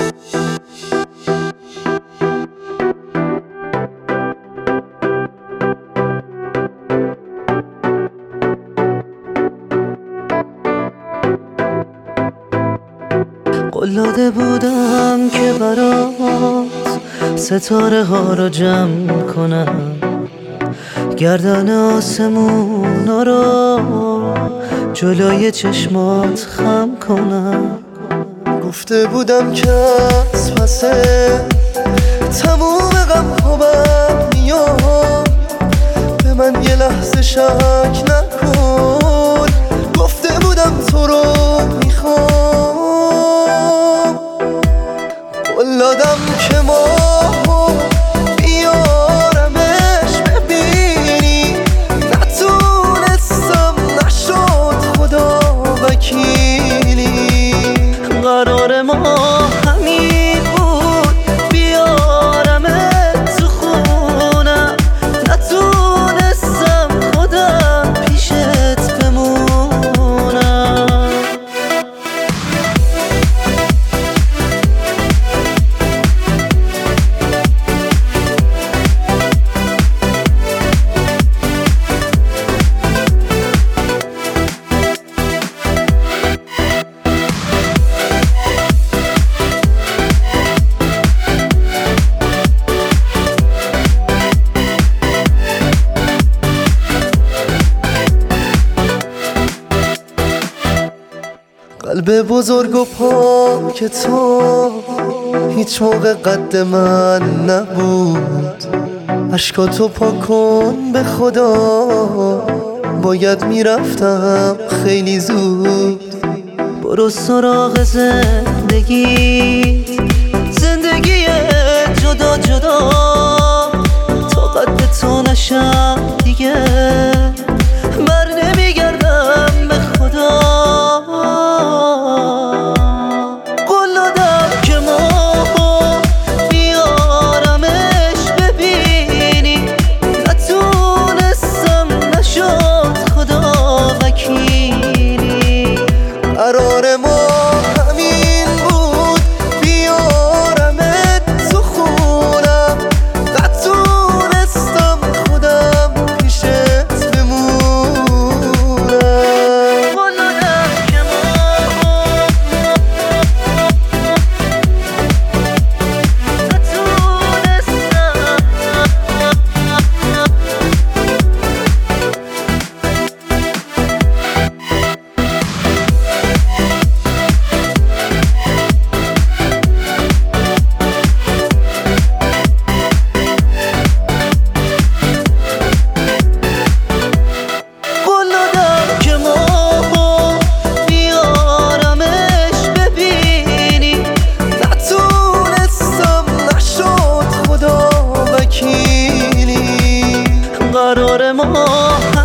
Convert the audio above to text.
قول داده بودم که برات ستاره ها رو جمع کنم، گردن آسمونا رو جلوی چشمات خم کنم. گفته بودم که از پس تموم غم ها بر میاد، به من یه لحظه شک نکن. گفته بودم تو رو میخوام، قول دادم که ماهو بیارمش ببینی، نتونستم نشد خدا وکیلی. قرار ما همین بود بیارمت تو خونم، نتونستم خودم پیشت بمونم. قلب بزرگ و پاک تو هیچ موقع قد من نبود. اشکاتو پاک کن به خدا، باید میرفتم خیلی زود. برو سراغ زندگی، زندگی جدا جدا، تا قد تو نشم دیگه بر نمیگردم به خدا. قول دادم که ماهو بیارمش ببینی، نتونستم نشد خدا وکیلی. قرار ما همین بود بیارمت تو خونم، نتونستم خودم پیشت بمونم. قول دادم که ماهو قرار ما